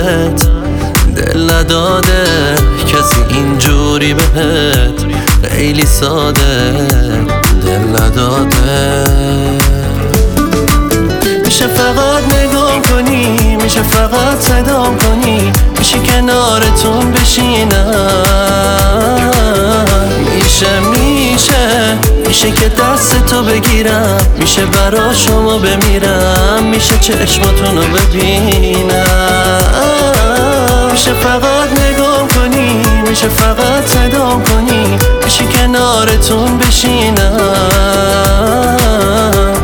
بهت دل نداده کسی اینجوری بهت خیلی ساده دل نداده. میشه فقط نگاه کنی، میشه فقط صدام کنی، میشه کنارتون بشینم. میشه که دست تو بگیرم، میشه برا شما بمیرم، میشه چشماتونو ببینم. میشه فقط نگاه کنی، میشه فقط صدام کنی، میشه کنارتون بشینم.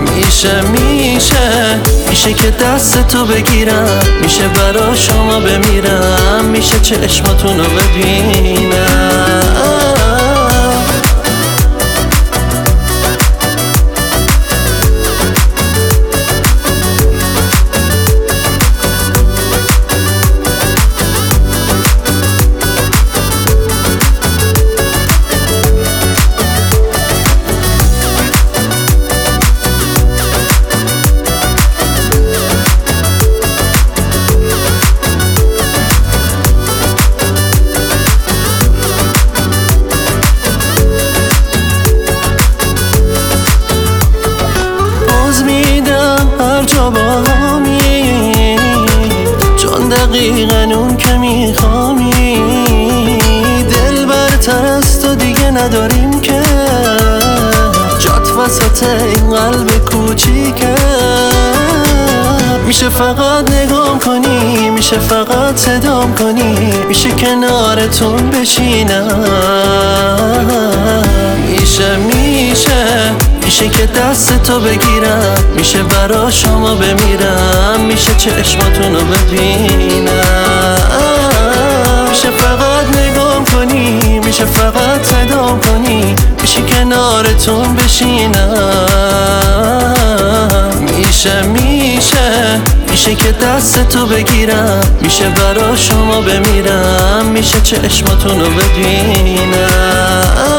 میشه که دست تو بگیرم، میشه برا شما بمیرم، میشه چشماتونو ببینم. چون دقیقاً اون که میخوامی، دل برتر از تو دیگه نداریم که، جات وسط این قلب کوچیکه. میشه فقط نگام کنی، میشه فقط صدام کنی، میشه کنارتون بشینم. میشه که دست تو بگیرم، میشه برا شما بمیرم، میشه چشماتونو ببینم. میشه فقط نگام کنی، میشه فقط صدام کنی، میشه کنارتون بشینم. میشه که دست تو بگیرم، میشه برا شما بمیرم، میشه چشماتونو ببینم.